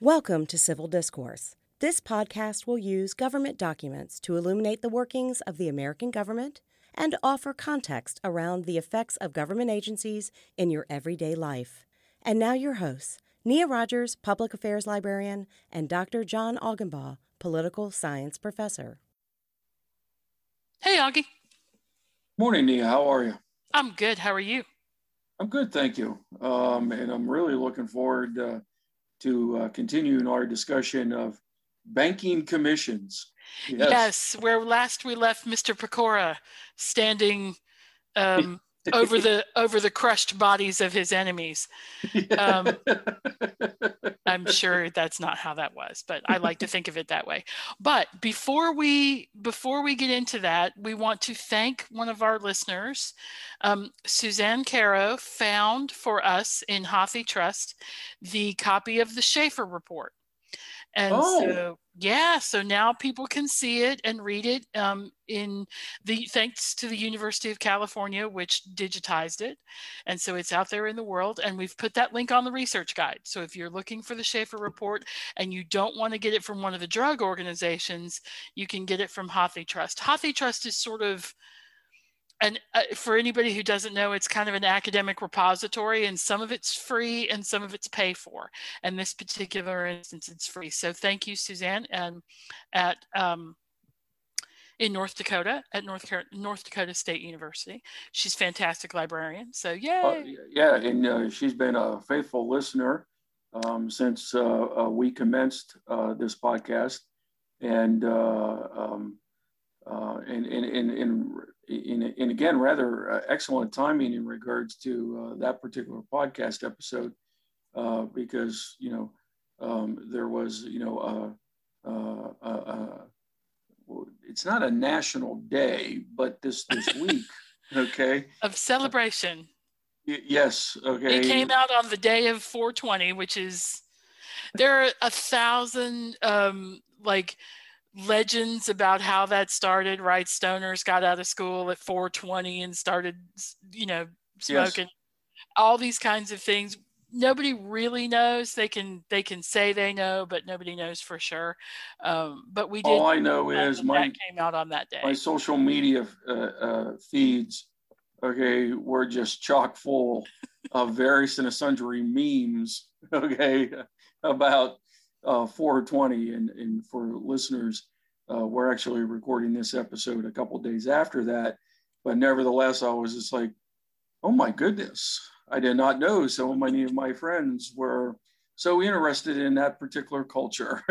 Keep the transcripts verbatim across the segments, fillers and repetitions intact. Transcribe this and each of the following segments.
Welcome to Civil Discourse. This podcast will use government documents to illuminate the workings of the American government and offer context around the effects of government agencies in your everyday life. And now your hosts, Nia Rogers, Public Affairs Librarian, and Doctor John Augenbaugh, Political Science Professor. Hey, Augie. Morning, Nia. How are you? I'm good. How are you? I'm good, thank you. Um, and I'm really looking forward uh, to uh, continuing our discussion of banking commissions. Yes, yes where last we left Mister Pecora standing um, over the over the crushed bodies of his enemies. Um, I'm sure that's not how that was, but I like to think of it that way. But before we before we get into that, we want to thank one of our listeners. Um, Suzanne Caro found for us in HathiTrust the copy of the Schaefer Report. And oh. so, yeah, so now people can see it and read it um, in the, thanks to the University of California, which digitized it. And so it's out there in the world, and we've put that link on the research guide. So if you're looking for the Schaefer Report and you don't want to get it from one of the drug organizations, you can get it from HathiTrust. HathiTrust is sort of, and uh, for anybody who doesn't know, it's kind of an academic repository, and some of it's free and some of it's paid for. And this particular instance, it's free. So thank you, Suzanne, and at um, in North Dakota, at North North Dakota State University. She's a fantastic librarian. So yay! Uh, yeah, and uh, she's been a faithful listener um, since uh, uh, we commenced uh, this podcast, and uh, um, uh, and and and. and In, in again, rather uh, excellent timing in regards to uh, that particular podcast episode, uh, because, you know, um, there was, you know, uh, uh, uh, uh, well, it's not a national day, but this, this week, okay. Of celebration. Y- yes, okay. It came out on the day of four twenty, which is, there are a thousand, um, like, legends about how that started, right? Stoners got out of school at four twenty and started, you know, smoking. Yes. All these kinds of things. Nobody really knows. They can they can say they know, but nobody knows for sure. Um, but we did. All I know is my that came out on that day. My social media uh, uh, feeds, okay, were just chock full of various and sundry memes, okay, about Uh, four twenty, and, and for listeners, uh, we're actually recording this episode a couple of days after that, but nevertheless, I was just like, oh my goodness, I did not know so many of my friends were so interested in that particular culture.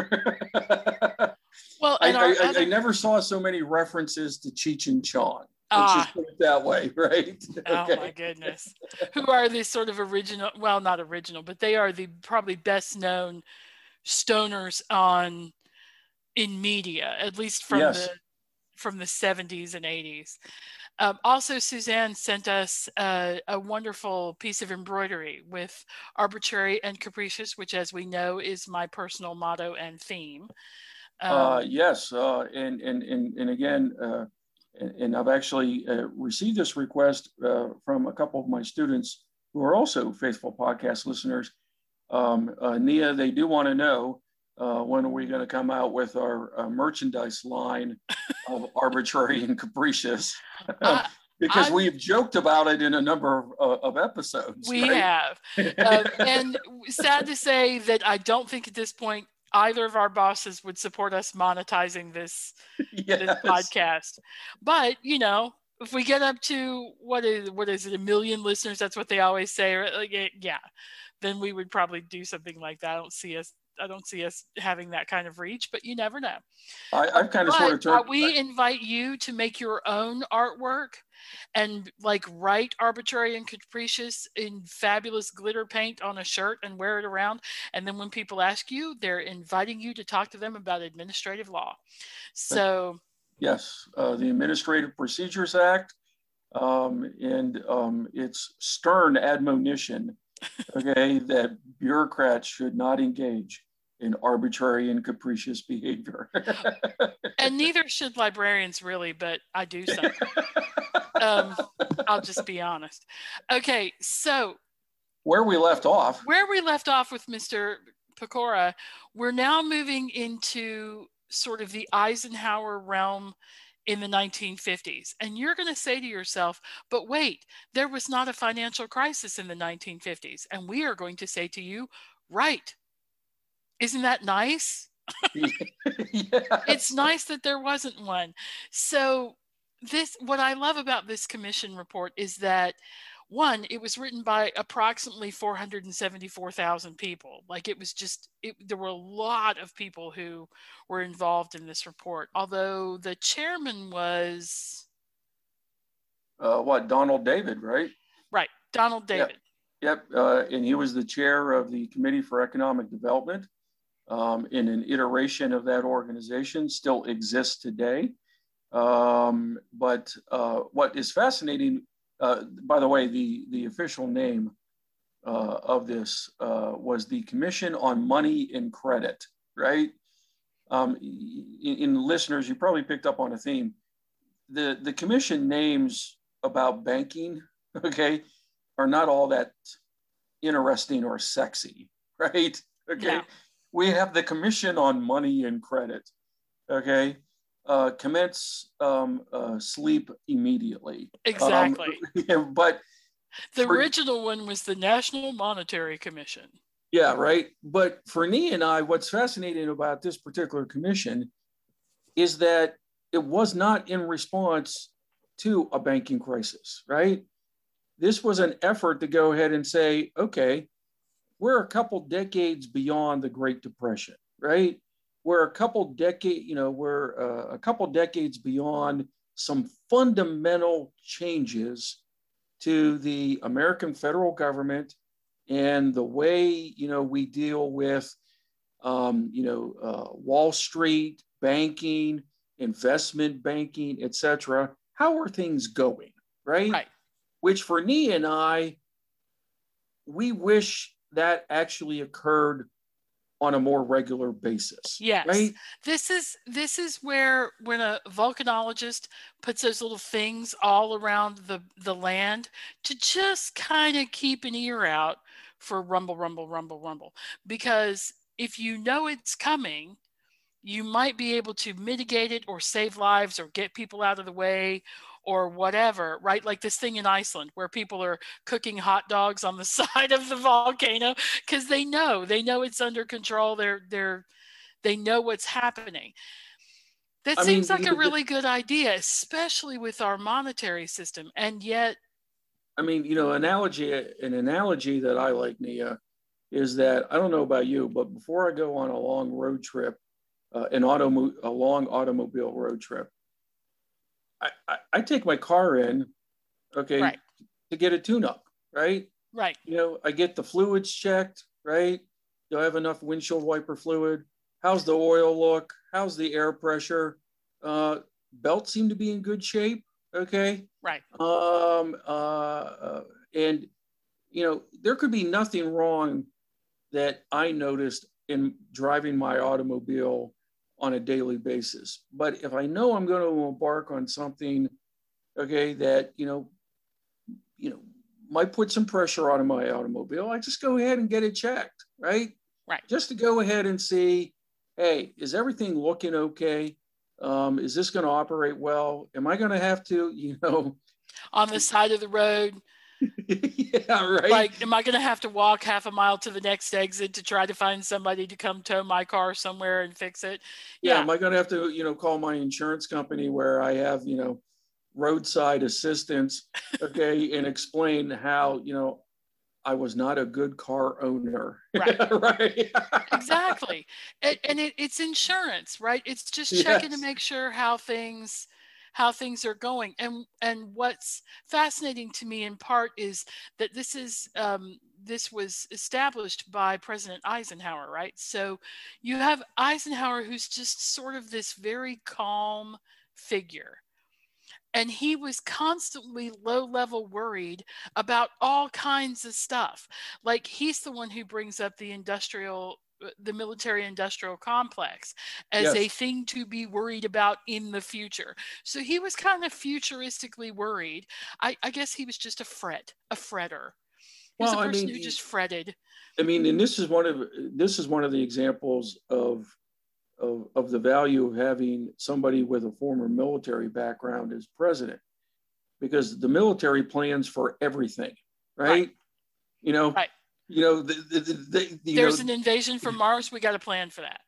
Well, I, and I, other... I, I never saw so many references to Cheech and Chong. Let's ah. just put it that way, right? Oh okay. my goodness. Who are the sort of original, well, not original, but they are the probably best known stoners on in media, at least from yes. the from the seventies and eighties. Um, also, Suzanne sent us uh, a wonderful piece of embroidery with arbitrary and capricious, which, as we know, is my personal motto and theme. Um, uh, yes, uh, and, and and and again, uh, and, and I've actually uh, received this request uh, from a couple of my students who are also faithful podcast listeners. Um, uh, Nia, they do want to know uh, when are we going to come out with our uh, merchandise line of arbitrary and capricious, uh, because I, we've joked about it in a number of, uh, of episodes. We right? have, um, and sad to say that I don't think at this point either of our bosses would support us monetizing this, yes. this podcast. But you know, if we get up to what is what is it, a million listeners? That's what they always say. Right? Like, yeah. Then we would probably do something like that. I don't see us. I don't see us having that kind of reach, but you never know. I, I've kind of but, sort of turned. Uh, we invite you to make your own artwork and like write arbitrary and capricious in fabulous glitter paint on a shirt and wear it around. And then when people ask you, they're inviting you to talk to them about administrative law. So yes, uh, the Administrative Procedures Act um, and um, its stern admonition. Okay, that bureaucrats should not engage in arbitrary and capricious behavior. And neither should librarians really, but I do so. um, I'll just be honest. Okay, so where we left off. Where we left off with Mister Pecora, we're now moving into sort of the Eisenhower realm in the nineteen fifties. And you're going to say to yourself, but wait, there was not a financial crisis in the nineteen fifties. And we are going to say to you, right. Isn't that nice? Yes. It's nice that there wasn't one. So this, what I love about this commission report is that, one, it was written by approximately four hundred seventy-four thousand people. Like it was just, it, there were a lot of people who were involved in this report. Although the chairman was... Uh, what, Donald David, right? Right, Donald David. Yep, yep. Uh, and he was the chair of the Committee for Economic Development um, in an iteration of that organization, still exists today. Um, but uh, what is fascinating, uh, by the way, the, the official name uh, of this uh, was the Commission on Money and Credit, right? Um, in, in listeners, you probably picked up on a theme. The, the commission names about banking, okay, are not all that interesting or sexy, right? Okay, Yeah. We have the Commission on Money and Credit, okay? Uh, commence um, uh, sleep immediately. Exactly. Um, but the for, original one was the National Monetary Commission. Yeah, right. But for Nee and I, what's fascinating about this particular commission is that it was not in response to a banking crisis, right? This was an effort to go ahead and say, okay, we're a couple decades beyond the Great Depression, right? We're a couple decade, you know, we're uh, a couple decades beyond some fundamental changes to the American federal government and the way, you know, we deal with, um, you know, uh, Wall Street, banking, investment banking, et cetera. How are things going, right? Right. Which for Nee and I, we wish that actually occurred on a more regular basis. Yes. Right? This is this is where when a volcanologist puts those little things all around the, the land to just kind of keep an ear out for rumble, rumble, rumble, rumble. Because if you know it's coming, you might be able to mitigate it or save lives or get people out of the way or whatever, right? Like this thing in Iceland where people are cooking hot dogs on the side of the volcano because they know, they know it's under control. They're, they're, they know what's happening. That I seems mean, like you a know, really good idea, especially with our monetary system. And yet, I mean, you know, analogy, an analogy that I like, Nia, is that I don't know about you, but before I go on a long road trip, uh, an auto, a long automobile road trip, I, I, I take my car in, okay, right. to get a tune-up, right? Right. You know, I get the fluids checked, right? Do I have enough windshield wiper fluid? How's the oil look? How's the air pressure? Uh, belts seem to be in good shape, okay? Right. Um, uh, uh, and, you know, there could be nothing wrong that I noticed in driving my automobile on a daily basis. But if I know I'm going to embark on something, okay, that, you know, you know, might put some pressure on my automobile, I just go ahead and get it checked, right? Right. Just to go ahead and see, hey, is everything looking okay? Um, is this going to operate well? Am I going to have to, you know, on the side of the road? Yeah, right. Like, am I going to have to walk half a mile to the next exit to try to find somebody to come tow my car somewhere and fix it? Yeah. Yeah. Am I going to have to, you know, call my insurance company where I have, you know, roadside assistance, okay, and explain how, you know, I was not a good car owner. Right. Right. Exactly. And, and it, it's insurance, right? It's just Yes. checking to make sure how things how things are going. And and what's fascinating to me in part is that this is um, this was established by President Eisenhower, right? So you have Eisenhower, who's just sort of this very calm figure. And he was constantly low level worried about all kinds of stuff. Like he's the one who brings up the industrial the military industrial complex as Yes. a thing to be worried about in the future. So he was kind of futuristically worried. I, I guess he was just a fret, a fretter. He was Well, a I person mean, who just fretted. I mean, and this is one of this is one of the examples of of, of the value of having somebody with a former military background as president, because the military plans for everything, right? Right. You know, right. you know, the, the, the, you there's know, an invasion from Mars. We got a plan for that.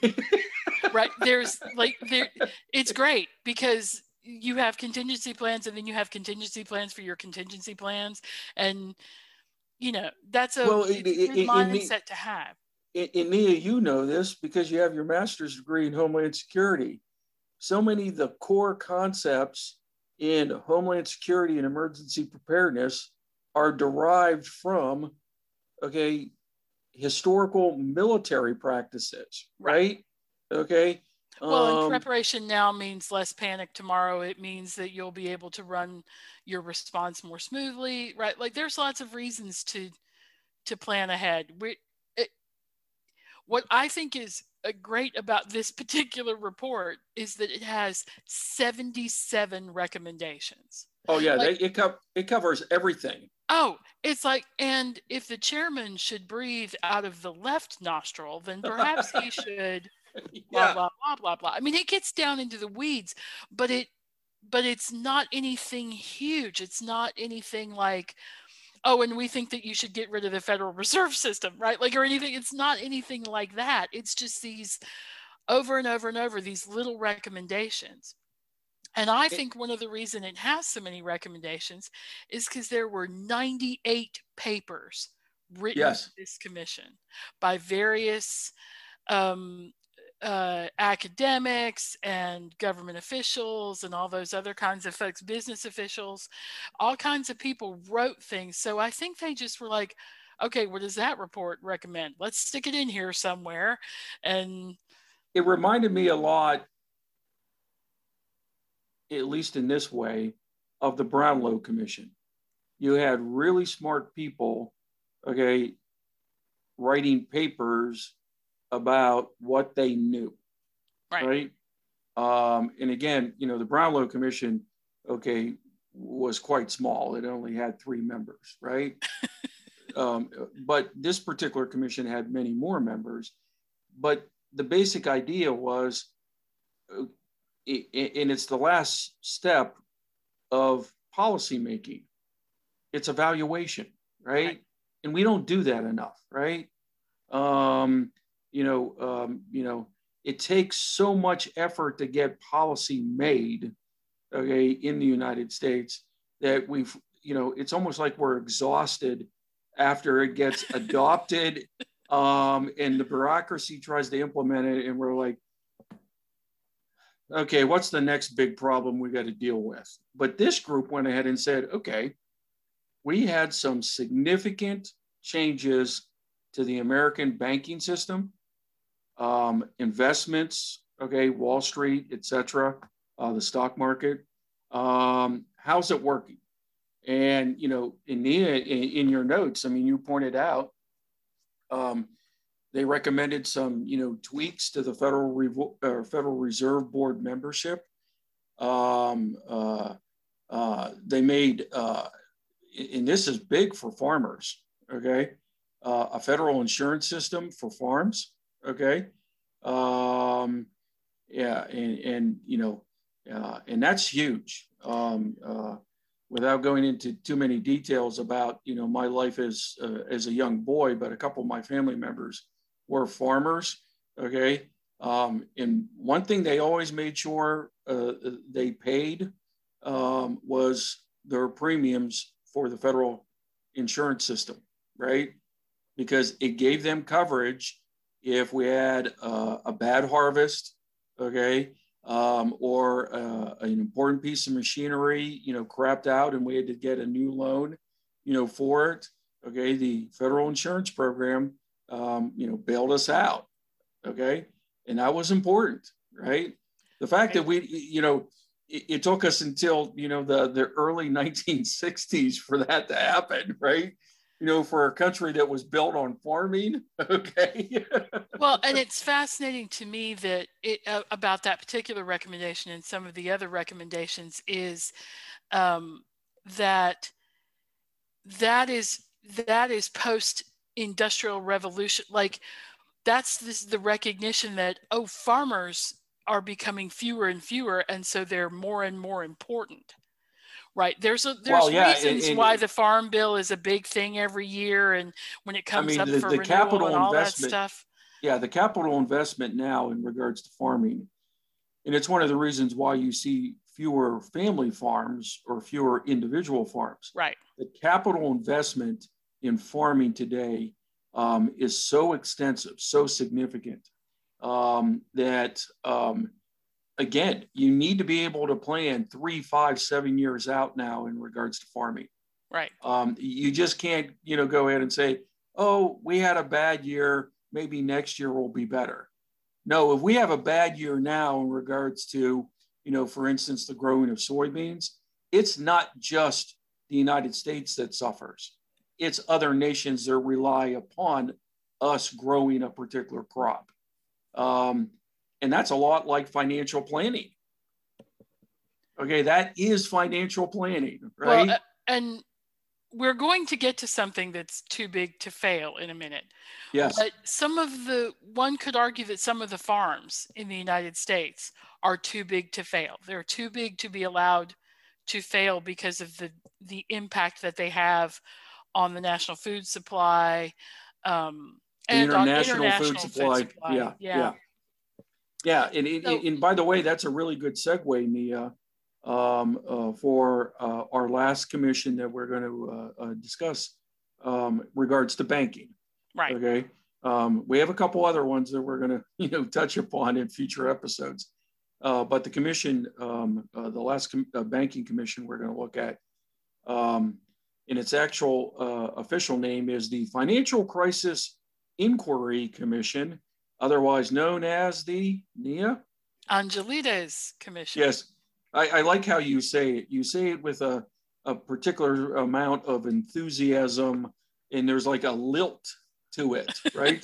Right. There's like there. It's great because you have contingency plans, and then you have contingency plans for your contingency plans, and you know that's a, well, it's a good in, mindset in, to have. In Nia, you know this because you have your master's degree in Homeland Security. So many of the core concepts in Homeland Security and emergency preparedness are derived from, okay, historical military practices, right? right? Okay. Well, and Um, preparation now means less panic tomorrow. It means that you'll be able to run your response more smoothly, right? Like there's lots of reasons to to plan ahead. We, it, what I think is uh, great about this particular report is that it has seventy-seven recommendations. Oh yeah, like, they, it, co- it covers everything. Oh, it's like, and if the chairman should breathe out of the left nostril, then perhaps he should blah, yeah. blah, blah, blah, blah. I mean, it gets down into the weeds, but it, but it's not anything huge. It's not anything like, oh, and we think that you should get rid of the Federal Reserve System, right? Like, or anything. It's not anything like that. It's just these over and over and over, these little recommendations. And I think one of the reasons it has so many recommendations is because there were ninety-eight papers written yes. to this commission by various um, uh, academics and government officials and all those other kinds of folks, business officials, all kinds of people wrote things. So I think they just were like, okay, what does that report recommend? Let's stick it in here somewhere. And it reminded me a lot, at least in this way, of the Brownlow Commission. You had really smart people, okay, writing papers about what they knew, right? right? Um, and again, you know, the Brownlow Commission, okay, was quite small. It only had three members, right? um, but this particular commission had many more members. But the basic idea was, uh, and it's the last step of policymaking. It's evaluation, right? right? And we don't do that enough, right? Um, you know, um, you know, it takes so much effort to get policy made, okay, in the United States that we've, you know, it's almost like we're exhausted after it gets adopted, um, and the bureaucracy tries to implement it, and we're like, okay, what's the next big problem we got to deal with? But this group went ahead and said, okay, we had some significant changes to the American banking system, um, investments, okay, Wall Street, et cetera, uh, the stock market. Um, how's it working? And, you know, in, the, in, in your notes, I mean, you pointed out, um, they recommended some, you know, tweaks to the Federal, Revo- uh, Federal Reserve Board membership. Um, uh, uh, they made, uh, and this is big for farmers, okay, uh, a federal insurance system for farms, okay, um, yeah, and, and you know, uh, and that's huge. Um, uh, without going into too many details about, you know, my life as uh, as a young boy, but a couple of my family members were farmers, okay? Um, and one thing they always made sure uh, they paid um, was their premiums for the federal insurance system, right? Because it gave them coverage if we had uh, a bad harvest, okay? Um, or uh, an important piece of machinery, you know, crapped out and we had to get a new loan, you know, for it, okay? The federal insurance program, um, you know, bailed us out, okay? And that was important, right? The fact that we, you know, it, it took us until, you know, the, the early nineteen sixties for that to happen, right? You know, for a country that was built on farming, okay? Well, and it's fascinating to me that it, uh, about that particular recommendation and some of the other recommendations is um, that that is that is post-industrial revolution. Like that's this the recognition that, oh, farmers are becoming fewer and fewer, and so they're more and more important. Right. There's a, there's Well, yeah, reasons and, why and the farm bill is a big thing every year, and when it I comes mean up the, for the renewal capital and all that investment. stuff. Yeah, the capital investment now in regards to farming, and it's one of the reasons why you see fewer family farms or fewer individual farms. Right. The capital investment in farming today um, is so extensive, so significant um, that, um, again, you need to be able to plan three, five, seven years out now in regards to farming. Right. Um, you just can't, you know, go ahead and say, oh, we had a bad year, maybe next year will be better. No, if we have a bad year now in regards to, you know, for instance, the growing of soybeans, it's not just the United States that suffers. It's other nations that rely upon us growing a particular crop. Um, and that's a lot like financial planning. Okay, that is financial planning, right? Well, uh, and we're going to get to something that's too big to fail in a minute. Yes. But some of the, one could argue that some of the farms in the United States are too big to fail. They're too big to be allowed to fail because of the, the impact that they have on the national food supply um, and on international, international food supply. Food supply. Yeah, yeah. yeah. Yeah, and, and, So, and by the way, that's a really good segue, Nia, um, uh, for uh, our last commission that we're going to uh, uh, discuss um, regards to banking. right. Okay. Um, we have a couple other ones that we're going to, you know, touch upon in future episodes. Uh, but the commission, um, uh, the last com- uh, banking commission we're going to look at, um, in its actual uh, official name is the Financial Crisis Inquiry Commission, otherwise known as the Nia? Angelides Commission. Yes, I, I like how you say it. You say it with a, a particular amount of enthusiasm, and there's like a lilt to it, right?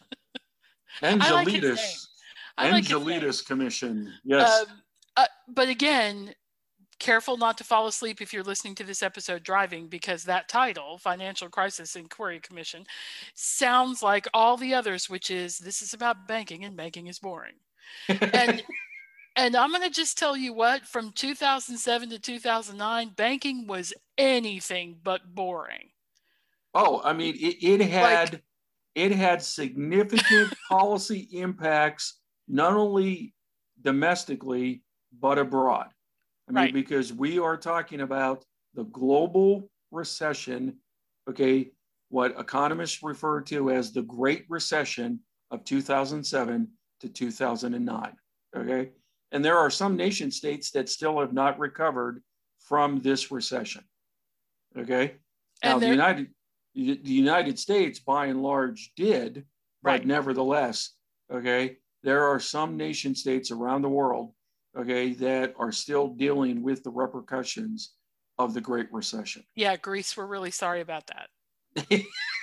Angelides. I like Angelides Commission, yes. Um, uh, but again, careful not to fall asleep if you're listening to this episode driving, because that title, Financial Crisis Inquiry Commission, sounds like all the others, which is, this is about banking and banking is boring. and and I'm going to just tell you what, from two thousand seven to two thousand nine, banking was anything but boring. Oh, I mean, it, it had Like, it had significant policy impacts, not only domestically, but abroad. I mean, right. because we are talking about the global recession, okay, what economists refer to as the Great Recession of two thousand seven to two thousand nine, okay? And there are some nation states that still have not recovered from this recession, okay? Now, the United, the United States, by and large, did, but right. nevertheless, okay, there are some nation states around the world, okay, that are still dealing with the repercussions of the Great Recession. Yeah, Greece, we're really sorry about that.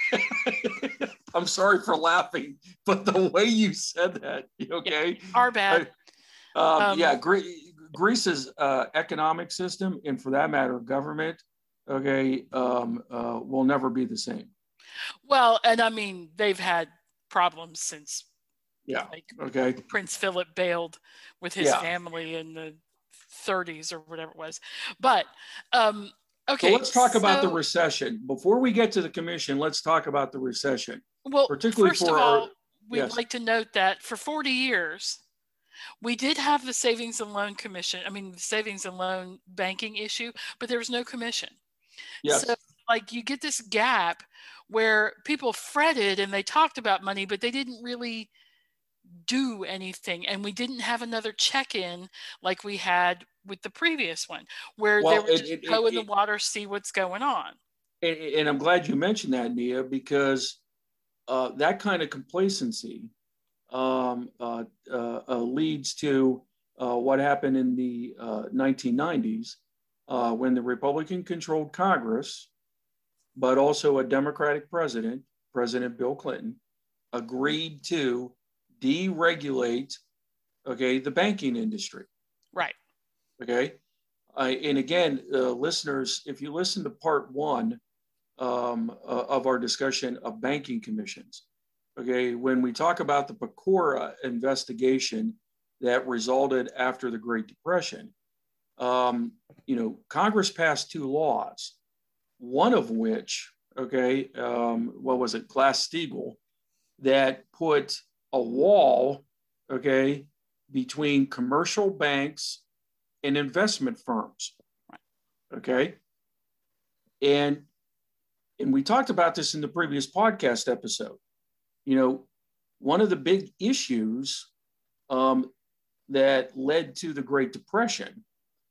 I'm sorry for laughing, but the way you said that, okay? Yeah, our bad. Um, um, yeah, Gre- Greece's uh, economic system, and for that matter, government, okay, um, uh, will never be the same. Well, and I mean, they've had problems since yeah, like okay. Prince Philip bailed with his yeah. family in the thirties or whatever it was. But, um, okay. So let's talk so, about the recession. Before we get to the commission, let's talk about the recession. Well, particularly first for of all, our, we'd yes. like to note that for forty years, we did have the Savings and Loan Commission, I mean, the Savings and Loan Banking issue, but there was no commission. Yes. So, like, you get this gap where people fretted and they talked about money, but they didn't really do anything. And we didn't have another check-in like we had with the previous one, where well, they would just it, go it, in the it, water, see what's going on. And, and I'm glad you mentioned that, Nia, because uh, that kind of complacency um, uh, uh, uh, leads to uh, what happened in the uh, nineteen nineties uh, when the Republican-controlled Congress, but also a Democratic president, President Bill Clinton, agreed to deregulate, okay, the banking industry. Right. Okay. Uh, and again, uh, listeners, if you listen to part one um, uh, of our discussion of banking commissions. Okay, when we talk about the Pecora investigation that resulted after the Great Depression, um, you know, Congress passed two laws, one of which, okay, um, what was it, Glass-Steagall, that put a wall, okay, between commercial banks and investment firms, okay? And, and we talked about this in the previous podcast episode. You know, one of the big issues um, that led to the Great Depression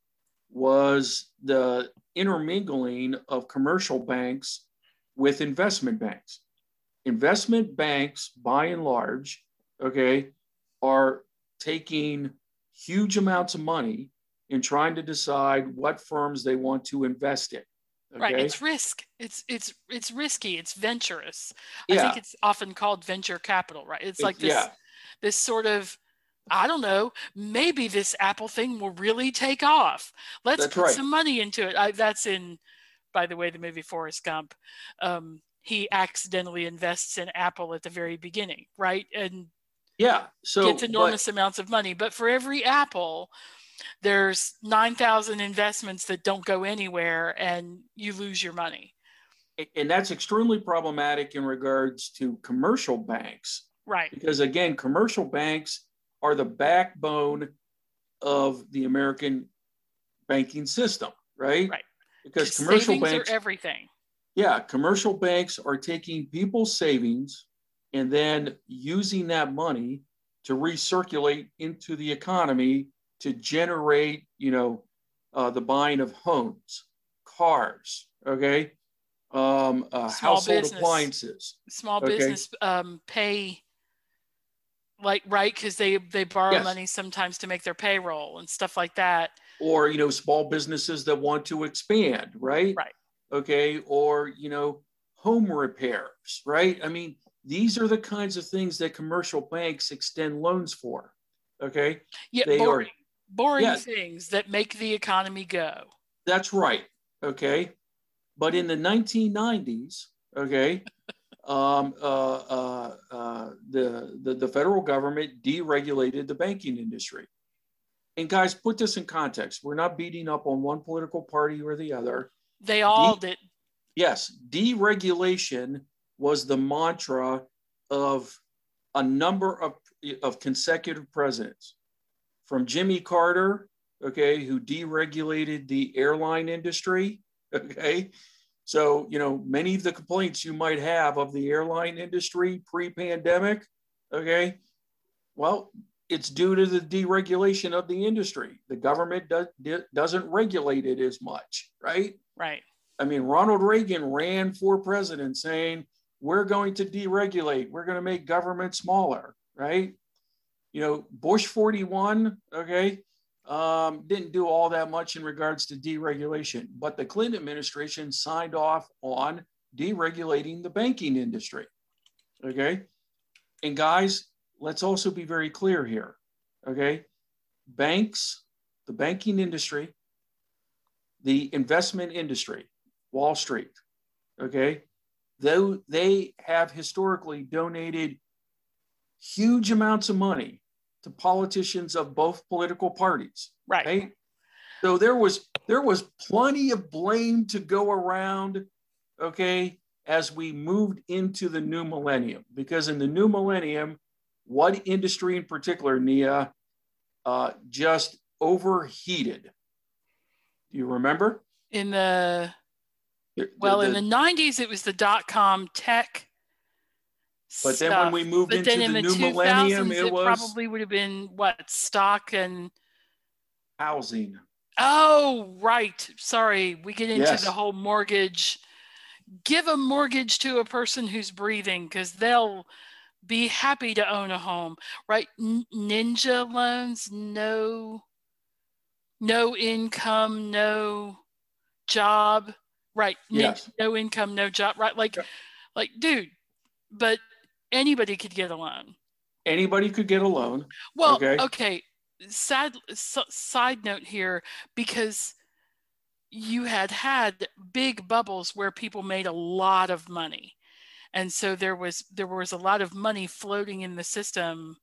was the intermingling of commercial banks with investment banks. Investment banks, by and large, okay, are taking huge amounts of money and trying to decide what firms they want to invest in. Okay? Right, it's risk. It's it's it's risky. It's venturous. Yeah. I think it's often called venture capital, right? It's like It's, this yeah. this sort of, I don't know, maybe this Apple thing will really take off. Let's That's put right. some money into it. I, that's in, by the way, the movie Forrest Gump. Um, he accidentally invests in Apple at the very beginning, right? And Yeah. So gets enormous but, amounts of money. But for every Apple, there's nine thousand investments that don't go anywhere and you lose your money. and that's extremely problematic in regards to commercial banks. Right. Because again, commercial banks are the backbone of the American banking system, right? Right. Because commercial savings banks are everything. Yeah, commercial banks are taking people's savings and then using that money to recirculate into the economy to generate, you know, uh, the buying of homes, cars, okay, um, uh, Small household business. appliances. Small Okay. business um, pay, like, right, because they, they borrow Yes. money sometimes to make their payroll and stuff like that. Or, you know, small businesses that want to expand, right? Right. Okay, or, you know, home repairs, right? I mean, these are the kinds of things that commercial banks extend loans for, okay? Yeah, They boring, are, boring yeah. things that make the economy go. That's right, okay? But in the nineteen nineties, okay, um, uh, uh, uh, the, the, the federal government deregulated the banking industry. And guys, put this in context. We're not beating up on one political party or the other. They all De- did. Yes, deregulation was the mantra of a number of, of consecutive presidents, from Jimmy Carter, okay, who deregulated the airline industry, okay? So, you know, many of the complaints you might have of the airline industry pre-pandemic, okay, well, it's due to the deregulation of the industry. The government does, doesn't regulate it as much, right? Right. I mean, Ronald Reagan ran for president saying, we're going to deregulate. We're going to make government smaller, right? You know, Bush forty-one, okay, um, didn't do all that much in regards to deregulation, but the Clinton administration signed off on deregulating the banking industry, okay? And guys, let's also be very clear here, okay? Banks, the banking industry, the investment industry, Wall Street, okay? Though they have historically donated huge amounts of money to politicians of both political parties, Right. right? So there was there was plenty of blame to go around, okay, as we moved into the new millennium. Because in the new millennium, what industry in particular, Nia, uh, just overheated? Do you remember? In the The- well, the- in the nineties, it was the dot-com tech. But then stuff. when we moved but into then in the the new millennium, two thousands, it it was probably would have been what, stock and housing. oh, right. Sorry, we get into Yes. the whole mortgage. Give a mortgage to a person who's breathing because they'll be happy to own a home, right? N- ninja loans, no, no income, no job, right? Nin- Yes. no income, no job, right? Like, Yep. like, dude, but anybody could get a loan. Anybody could get a loan. Well, Okay. okay. Sad s- side note here, because you had had big bubbles where people made a lot of money. And so there was there was a lot of money floating in the system.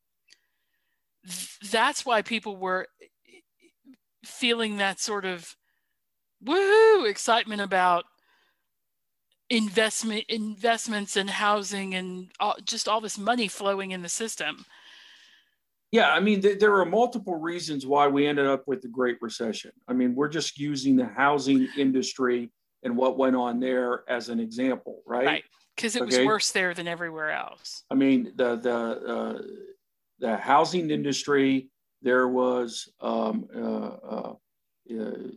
That's why people were feeling that sort of woohoo excitement about investment investments in housing and all, just all this money flowing in the system. Yeah, I mean, th- there are multiple reasons why we ended up with the Great Recession. I mean, we're just using the housing industry and what went on there as an example, right? Right, because it okay? was worse there than everywhere else. I mean, the the uh, the housing industry, there was um, uh, uh, uh,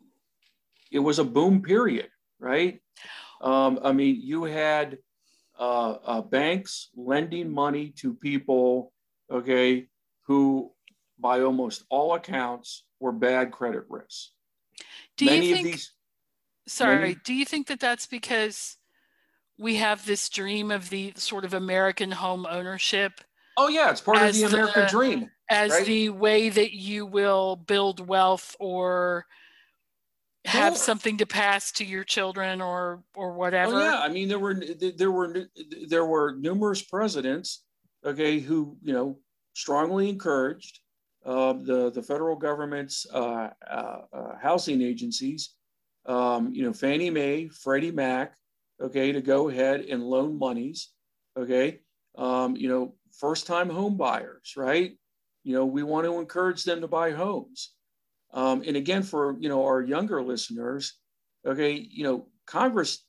it was a boom period, right? Um, I mean, you had uh, uh, banks lending money to people, okay, who, by almost all accounts, were bad credit risks. Do many you think, of these, sorry, many, do you think that that's because we have this dream of the sort of American home ownership? Oh yeah, it's part of the American the, dream. As right? the way that you will build wealth or have Well, something to pass to your children or or whatever. Oh yeah, I mean there were there were there were numerous presidents, okay, who you know strongly encouraged uh, the the federal government's uh, uh, uh, housing agencies, um, you know Fannie Mae, Freddie Mac, okay, to go ahead and loan monies, okay, um, you know first time home buyers, right? You know we want to encourage them to buy homes, um, and again for you know our younger listeners, okay, you know Congress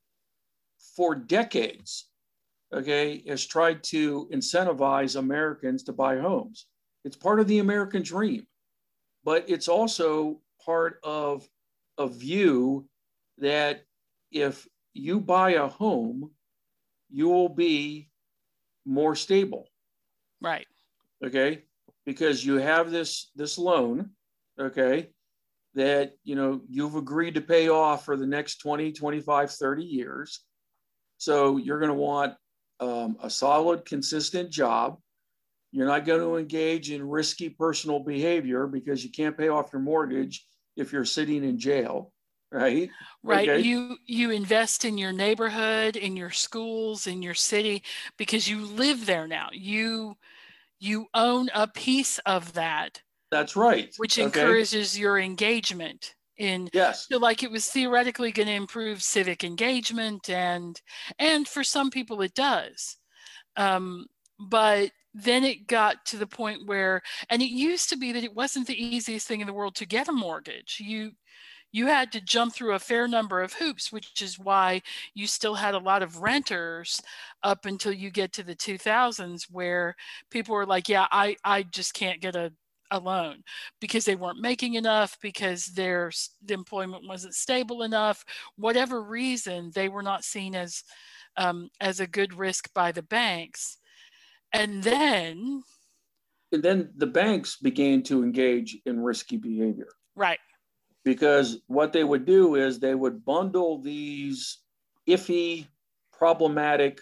for decades, okay, has tried to incentivize Americans to buy homes. It's part of the American dream, but it's also part of a view that if you buy a home, you will be more stable. Right. Okay. Because you have this, this loan, okay, that, you know, you've agreed to pay off for the next twenty, twenty-five, thirty years. So you're going to want um, a solid, consistent job. You're not going to engage in risky personal behavior because you can't pay off your mortgage if you're sitting in jail, right? Right. Okay. You you invest in your neighborhood, in your schools, in your city, because you live there now. You you own a piece of that. That's right. Which okay. encourages your engagement. In yes, so like it was theoretically going to improve civic engagement, and and for some people it does, um, but then it got to the point where, and it used to be that it wasn't the easiest thing in the world to get a mortgage. You you had to jump through a fair number of hoops, which is why you still had a lot of renters up until you get to the two thousands, where people were like, yeah, I I just can't get a alone because they weren't making enough, because their the employment wasn't stable enough, whatever reason, they were not seen as um, as a good risk by the banks. And then and then the banks began to engage in risky behavior, right, because what they would do is they would bundle these iffy, problematic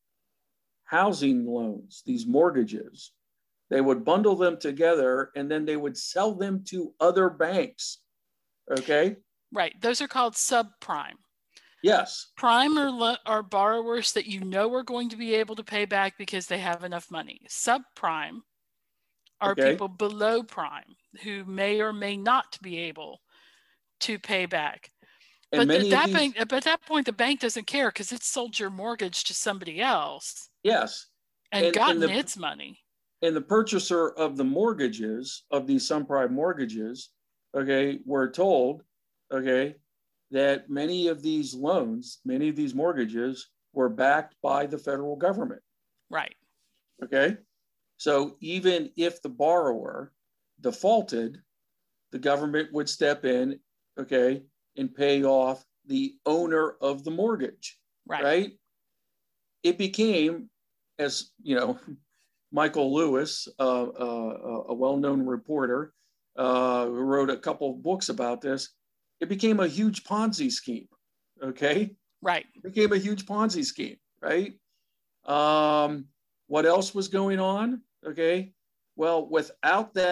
housing loans, these mortgages. They would bundle them together and then they would sell them to other banks. Okay. Right. Those are called subprime. Yes. Prime are, are borrowers that you know are going to be able to pay back because they have enough money. Subprime are okay. people below prime who may or may not be able to pay back. And but, that these... bank, but at that point, the bank doesn't care because it's sold your mortgage to somebody else. Yes. And, and gotten and the, its money. And the purchaser of the mortgages, of these subprime mortgages, okay, were told, okay, that many of these loans, many of these mortgages were backed by the federal government. Right. Okay. So even if the borrower defaulted, the government would step in, okay, and pay off the owner of the mortgage. Right. Right. It became, as you know, Michael Lewis, uh, uh, a well-known reporter, uh, who wrote a couple of books about this, it became a huge Ponzi scheme, okay? Right. It became a huge Ponzi scheme, right? Um, what else was going on, okay? Well, without that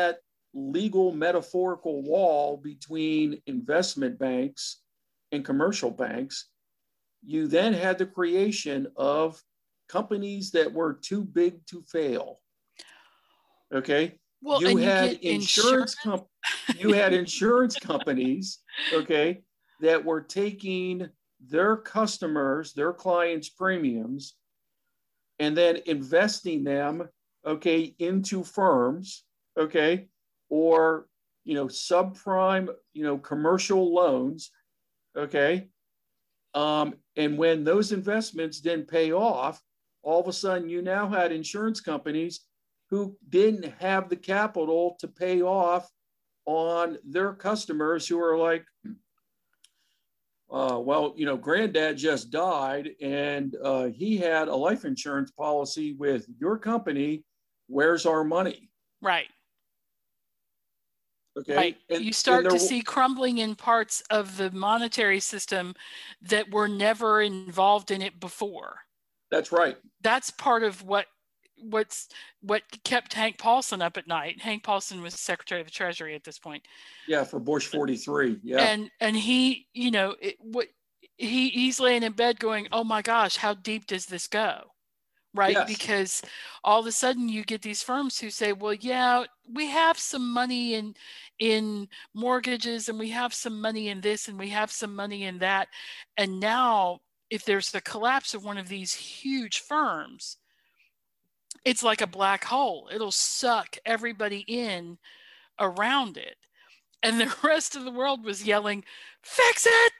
legal metaphorical wall between investment banks and commercial banks, you then had the creation of companies that were too big to fail. Okay. Well, you and had you get insurance insurance. com- you had insurance companies, okay, that were taking their customers, their clients' premiums, and then investing them, okay, into firms, okay, or, you know, subprime, you know, commercial loans, okay. Um, and when those investments didn't pay off, all of a sudden you now had insurance companies who didn't have the capital to pay off on their customers who are like, uh, well, you know, granddad just died and uh, he had a life insurance policy with your company. Where's our money? Right. Okay. Right. And, you start and to see crumbling in parts of the monetary system that were never involved in it before. That's right. That's part of what what's what kept Hank Paulson up at night. Hank Paulson was Secretary of the Treasury at this point. Yeah, for Bush forty-three. Yeah. And and he, you know, it, what he he's laying in bed going, "Oh my gosh, how deep does this go?" Right? Yes. Because all of a sudden you get these firms who say, "Well, yeah, we have some money in in mortgages and we have some money in this and we have some money in that." And now if there's the collapse of one of these huge firms, it's like a black hole. It'll suck everybody in around it. And the rest of the world was yelling, "Fix it!"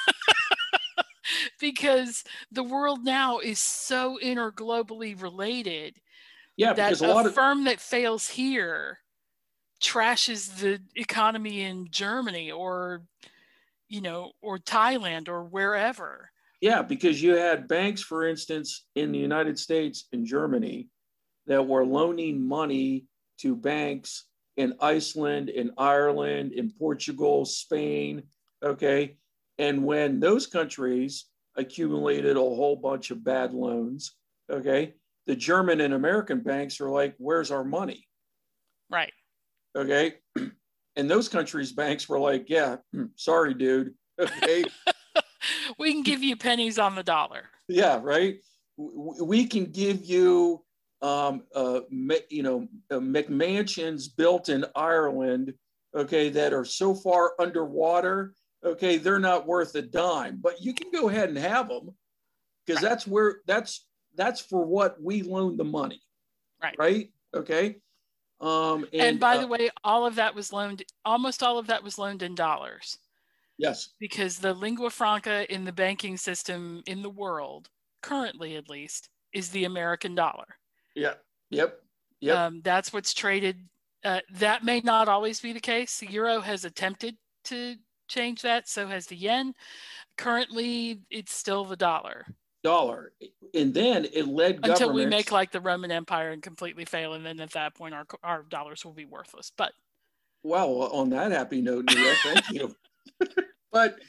Because the world now is so interglobally related. Yeah, that because a a lot of firm that fails here trashes the economy in Germany or, you know, or Thailand or wherever. Yeah, because you had banks, for instance, in the United States and Germany that were loaning money to banks in Iceland, in Ireland, in Portugal, Spain, okay? And when those countries accumulated a whole bunch of bad loans, okay, the German and American banks are like, where's our money? Right. Okay. And those countries' banks were like, yeah, sorry, dude. Okay. We can give you pennies on the dollar. Yeah, right. We can give you, um, uh, you know, uh, McMansions built in Ireland, okay, that are so far underwater, okay, they're not worth a dime. But you can go ahead and have them because right. that's where that's that's for what we loan the money. Right. Right. Okay. Um, and, and by uh, the way, all of that was loaned. Almost all of that was loaned in dollars. Yes. Because the lingua franca in the banking system in the world, currently at least, is the American dollar. Yeah. Yep. Yep. Um, that's what's traded. Uh, that may not always be the case. The euro has attempted to change that. So has the yen. Currently, it's still the dollar. Dollar. And then it led until we make like the Roman Empire and completely fail. And then at that point, our, our dollars will be worthless. But well, on that happy note, Nia, thank you. But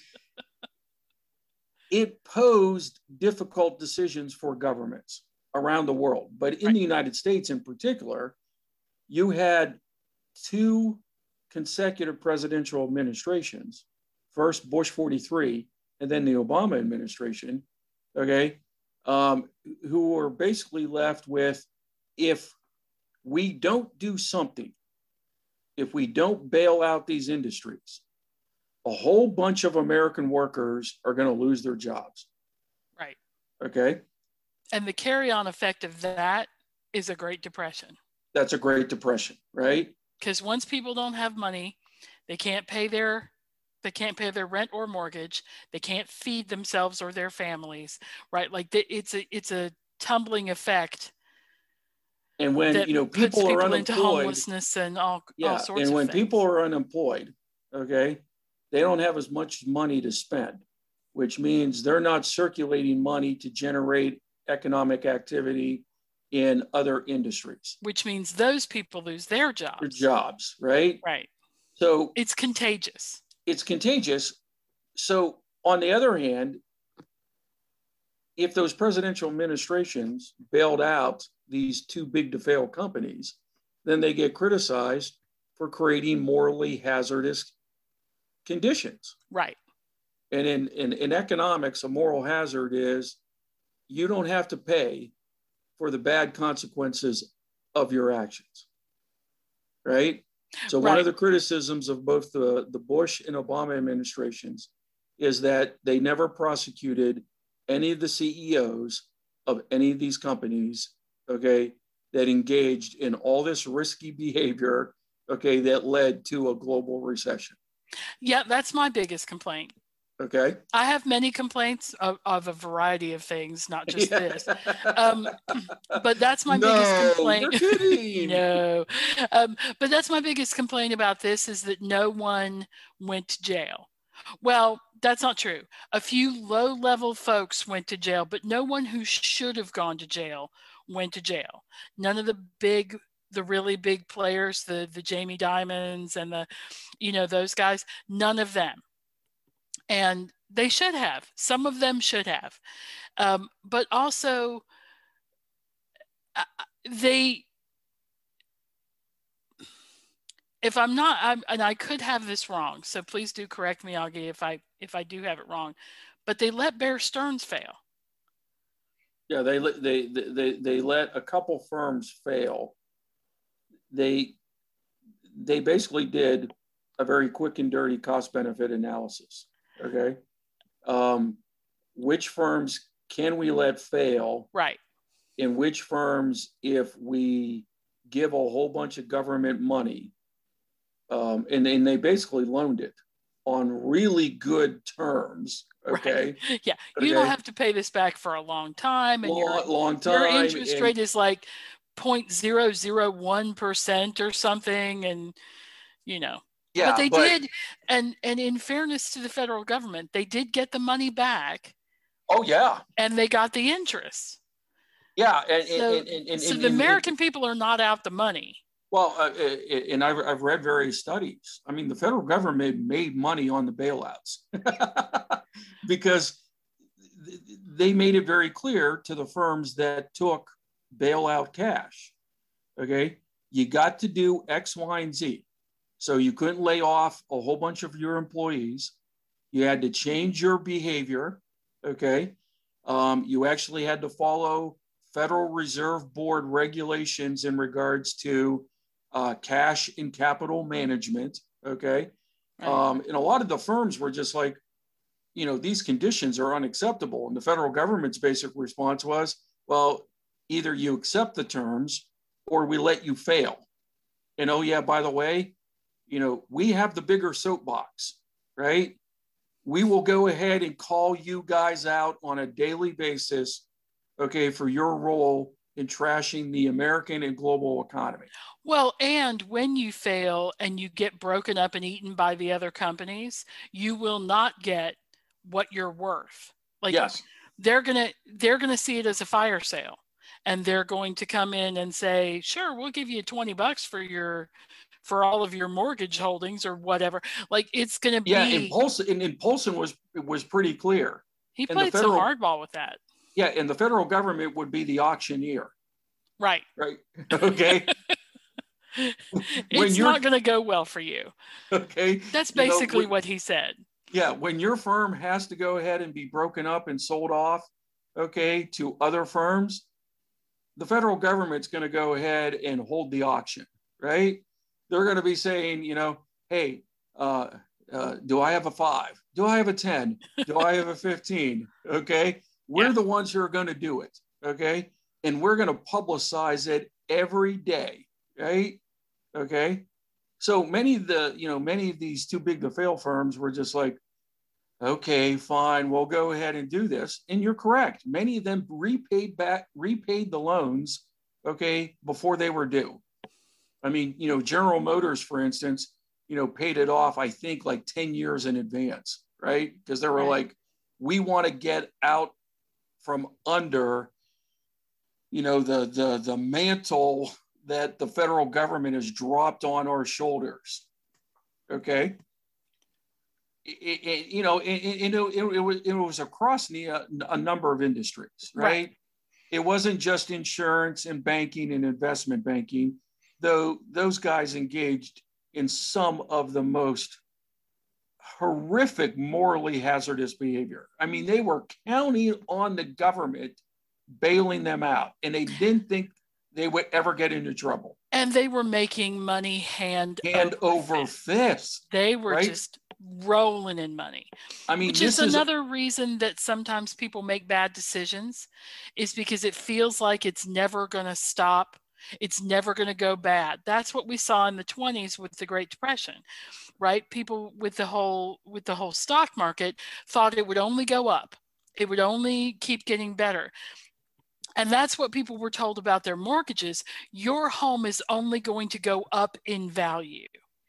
it posed difficult decisions for governments around the world. But in right. the United States in particular, you had two consecutive presidential administrations, first Bush forty-three and then the Obama administration, okay, um, who were basically left with, if we don't do something, if we don't bail out these industries, a whole bunch of American workers are going to lose their jobs. Right. Okay. And the carry-on effect of that is a Great Depression. That's a Great Depression, right? Because once people don't have money, they can't pay their they can't pay their rent or mortgage. They can't feed themselves or their families, right? Like the, it's a it's a tumbling effect. And when you know people, people are unemployed, into homelessness and all, yeah, all sorts and when of things. people are unemployed, okay, they don't have as much money to spend, which means they're not circulating money to generate economic activity in other industries. Which means those people lose their jobs. Their jobs, right? Right. So it's contagious. It's contagious. So on the other hand, if those presidential administrations bailed out these too big to fail companies, then they get criticized for creating morally hazardous conditions. Right. And in, in, in economics, a moral hazard is you don't have to pay for the bad consequences of your actions, right? So right. one of the criticisms of both the, the Bush and Obama administrations is that they never prosecuted any of the C E Os of any of these companies, okay, that engaged in all this risky behavior, okay, that led to a global recession. Yeah, that's my biggest complaint. Okay. I have many complaints of, of a variety of things, not just yeah. this. Um, but that's my no, biggest complaint. You're kidding. no. Um, but that's my biggest complaint about this is that no one went to jail. Well, that's not true. A few low-level folks went to jail, but no one who should have gone to jail went to jail. None of the big, the really big players, the the Jamie Dimons and the, you know, those guys, none of them. And they should have. Some of them should have. Um, but also, uh, they, if I'm not, I'm, and I could have this wrong, so please do correct me, Augie, if I if I do have it wrong. But they let Bear Stearns fail. Yeah, they they they they let a couple firms fail. They they basically did a very quick and dirty cost benefit analysis. Okay, um, which firms can we let fail? Right. In which firms, if we give a whole bunch of government money, um, and, and they basically loaned it on really good terms. Okay. Right. Yeah. You okay. don't have to pay this back for a long time. And long, your, long time. Your interest and, rate is like zero point zero zero one percent or something. And, you know. Yeah, but they but, did, and and in fairness to the federal government, they did get the money back. Oh yeah, and they got the interest. Yeah, and so, and, and, and, so and, the and, American people are not out the money. Well, uh, and I've I've read various studies. I mean, the federal government made money on the bailouts because they made it very clear to the firms that took bailout cash. Okay, you got to do X, Y, and Z. So you couldn't lay off a whole bunch of your employees. You had to change your behavior, okay? Um, you actually had to follow Federal Reserve Board regulations in regards to uh, cash and capital management, okay? Right. Um, and a lot of the firms were just like, you know, these conditions are unacceptable. And the federal government's basic response was, well, either you accept the terms or we let you fail. And oh yeah, by the way, you know, we have the bigger soapbox, right? We will go ahead and call you guys out on a daily basis, okay, for your role in trashing the American and global economy. Well, and when you fail and you get broken up and eaten by the other companies, you will not get what you're worth. Like, yes, they're gonna they're gonna see it as a fire sale, and they're going to come in and say, "Sure, we'll give you twenty bucks for your." for all of your mortgage holdings or whatever. Like, it's going to be. Yeah, and Paulson, and, and Paulson was was pretty clear. He played federal, some hardball with that. Yeah, and the federal government would be the auctioneer. Right. Right. Okay. It's not going to go well for you. Okay. That's basically you know, when, what he said. Yeah, when your firm has to go ahead and be broken up and sold off, okay, to other firms, the federal government's going to go ahead and hold the auction, right? They're going to be saying, you know, hey, uh, uh, do I have a five? Do I have a ten? Do I have a fifteen? Okay. We're yeah. the ones who are going to do it. Okay. And we're going to publicize it every day. Right. Okay. So many of the, you know, many of these too big to fail firms were just like, okay, fine, we'll go ahead and do this. And you're correct. Many of them repaid back, repaid the loans, okay, before they were due. I mean, you know, General Motors, for instance, you know, paid it off, I think, like ten years in advance, right? Because they were right. like, we want to get out from under, you know, the, the, the mantle that the federal government has dropped on our shoulders, okay? It, it, you know, it, it, it, it, was, it was across the, uh, a number of industries, right? right? It wasn't just insurance and banking and investment banking. Though those guys engaged in some of the most horrific, morally hazardous behavior. I mean, they were counting on the government bailing them out, and they didn't think they would ever get into trouble. And they were making money hand, hand over, over fist. fist. They were right? just rolling in money. I mean, which this is is another reason that sometimes people make bad decisions, is because it feels like it's never going to stop. It's never going to go bad. That's what we saw in the twenties with the Great Depression, right? People with the whole with the whole stock market thought it would only go up. It would only keep getting better. And that's what people were told about their mortgages. Your home is only going to go up in value.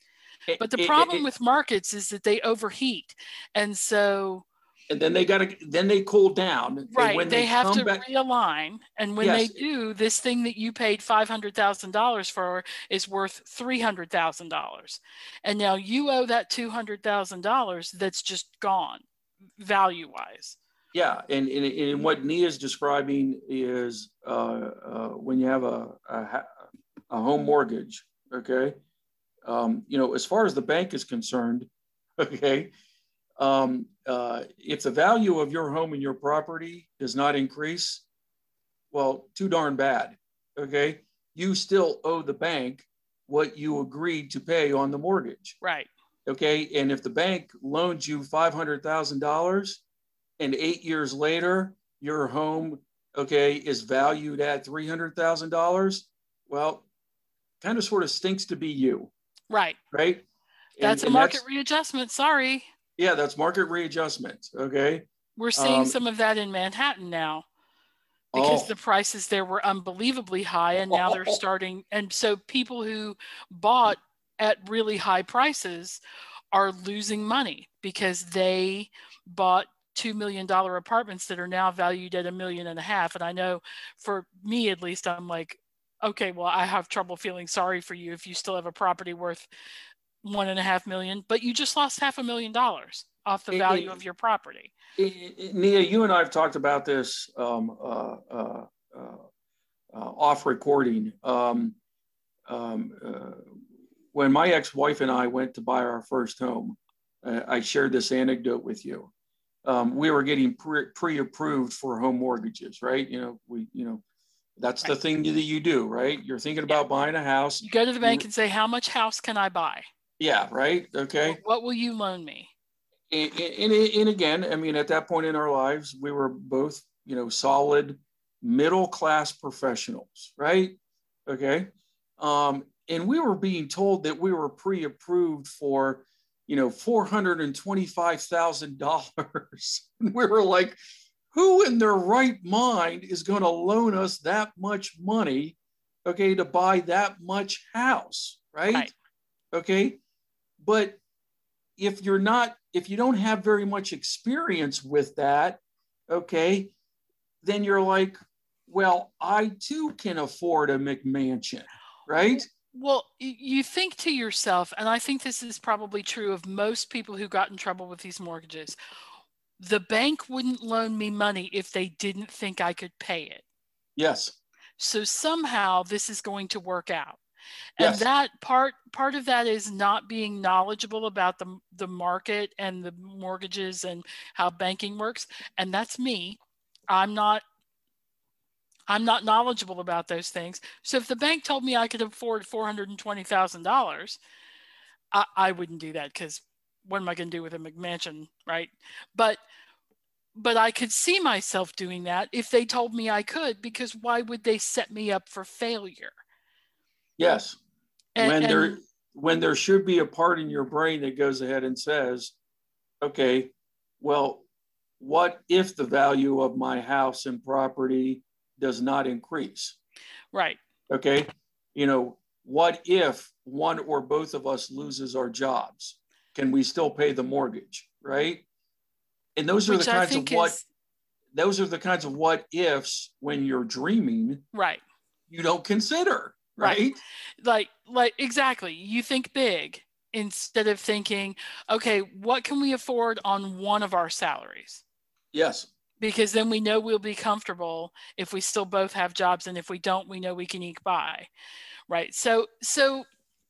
But the it, problem it, it, with markets is that they overheat. And so and then they got to then they cool down. Right. When they, they have to back, realign. And when yes. they do, this thing that you paid five hundred thousand dollars for is worth three hundred thousand dollars. And now you owe that two hundred thousand dollars that's just gone value wise. Yeah, and, and, and what Nia is describing is uh, uh, when you have a, a, a home mortgage, okay? Um, you know, as far as the bank is concerned, okay, um, uh, if the value of your home and your property does not increase, well, too darn bad, okay? You still owe the bank what you agreed to pay on the mortgage. Right. Okay, and if the bank loans you five hundred thousand dollars, and eight years later, your home, okay, is valued at three hundred thousand dollars. Well, kind of sort of stinks to be you. Right. Right. That's and, a market that's, readjustment. Sorry. Yeah, that's market readjustment. Okay. We're seeing um, some of that in Manhattan now because oh. the prices there were unbelievably high, and now they're starting. And so people who bought at really high prices are losing money because they bought two million dollar apartments that are now valued at a million and a half. And I know for me, at least, I'm like, okay, well, I have trouble feeling sorry for you if you still have a property worth one and a half million, but you just lost half a million dollars off the value it, of your property. It, it, Nia, you and I have talked about this um, uh, uh, uh, uh, off recording. Um, um, uh, when my ex-wife and I went to buy our first home, uh, I shared this anecdote with you. Um, we were getting pre- pre-approved for home mortgages, right? You know, we, you know, that's right. The thing that you do, right? You're thinking about yeah. buying a house. You go to the bank and say, how much house can I buy? Yeah, right. Okay. What will you loan me? And, and, and again, I mean, at that point in our lives, we were both, you know, solid middle-class professionals, right? Okay. Um, and we were being told that we were pre-approved for, you know, four hundred twenty-five thousand dollars. We were like, who in their right mind is going to loan us that much money, okay, to buy that much house, right? right? Okay. But if you're not, if you don't have very much experience with that, okay, then you're like, well, I too can afford a McMansion, right? Well, you think to yourself, and I think this is probably true of most people who got in trouble with these mortgages, the bank wouldn't loan me money if they didn't think I could pay it. Yes. So somehow this is going to work out. And yes. that part, part of that is not being knowledgeable about the, the market and the mortgages and how banking works. And that's me. I'm not I'm not knowledgeable about those things. So if the bank told me I could afford four hundred twenty thousand dollars, I, I wouldn't do that because what am I going to do with a McMansion, right? But but I could see myself doing that if they told me I could, because why would they set me up for failure? Yes. And, when and, there when there should be a part in your brain that goes ahead and says, okay, well, what if the value of my house and property does not increase? Right. Okay. You know, what if one or both of us loses our jobs? Can we still pay the mortgage? Right. And those are Which the kinds of what, is... those are the kinds of what ifs when you're dreaming. Right. You don't consider. Right. right. Like, like, exactly. You think big instead of thinking, okay, what can we afford on one of our salaries? Yes. Because then we know we'll be comfortable if we still both have jobs. And if we don't, we know we can eke by. Right. So, so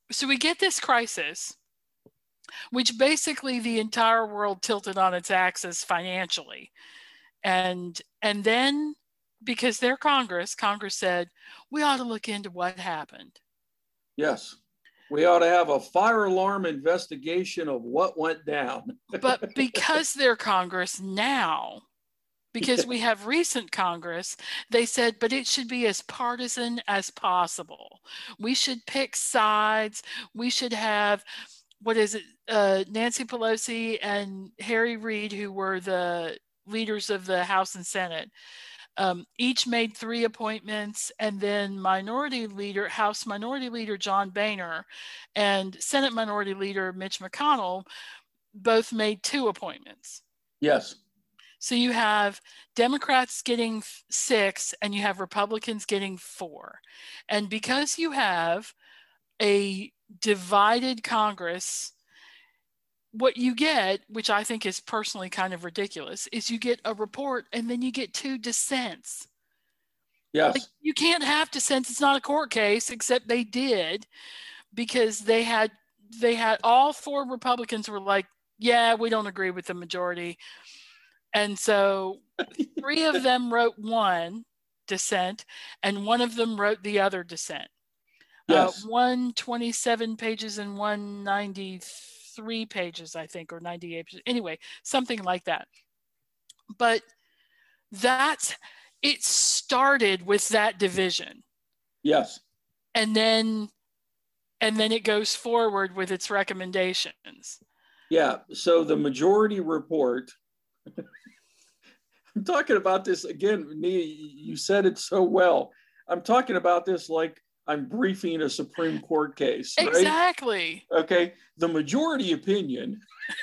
so we get this crisis, which basically the entire world tilted on its axis financially. And, and then because their Congress, Congress said, we ought to look into what happened. Yes. We ought to have a fire alarm investigation of what went down. But because they're Congress now, because we have recent Congress, they said, but it should be as partisan as possible. We should pick sides. We should have, what is it, uh, Nancy Pelosi and Harry Reid, who were the leaders of the House and Senate, um, each made three appointments, and then Minority Leader, House Minority Leader John Boehner and Senate Minority Leader Mitch McConnell both made two appointments. Yes. So you have Democrats getting six and you have Republicans getting four. And because you have a divided Congress, what you get, which I think is personally kind of ridiculous, is you get a report and then you get two dissents. Yes. Like, you can't have dissents. It's not a court case, except they did, because they had they had all four Republicans were like, yeah, we don't agree with the majority. And so three of them wrote one dissent and one of them wrote the other dissent. Yes. Uh, one twenty-seven pages and one ninety-three pages, I think, or ninety-eight pages. Anyway, something like that. But that's, it started with that division. Yes. And then, and then it goes forward with its recommendations. Yeah. So the majority report, I'm talking about this again, Nia, you said it so well. I'm talking about this like I'm briefing a Supreme Court case, right? Exactly. Okay. The majority opinion,